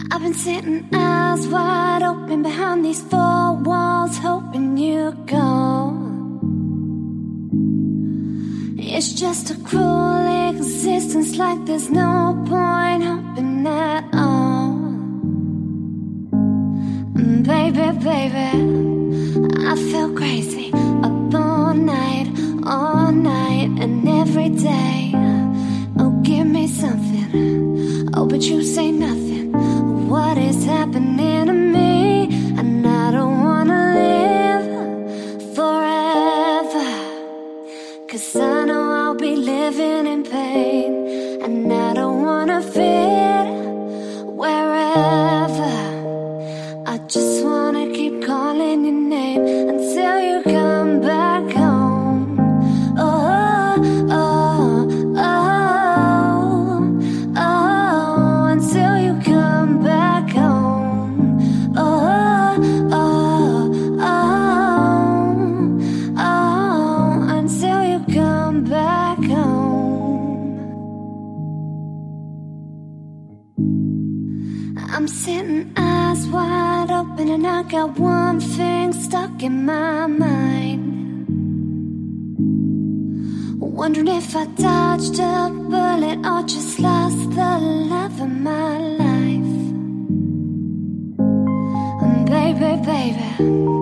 I've been sitting eyes wide open behind these four walls, hoping you'd go. It's just a cruel existence, like there's no point hoping at all. Baby, baby, I feel crazy up all night, and every day. Oh, give me something, oh, but you say nothing. What is happening to me? And I don't wanna live forever, 'cause I know I'll be living in pain. And I don't wanna fit wherever. I just wanna keep calling your name until you come back home. Oh, oh, oh, oh, until you come back home. Oh, oh, oh, oh, until you come back home. I'm sitting eyes wide open and I got one thing stuck in my mind, wondering if I dodged a bullet or just lost the love of my life. Baby, baby,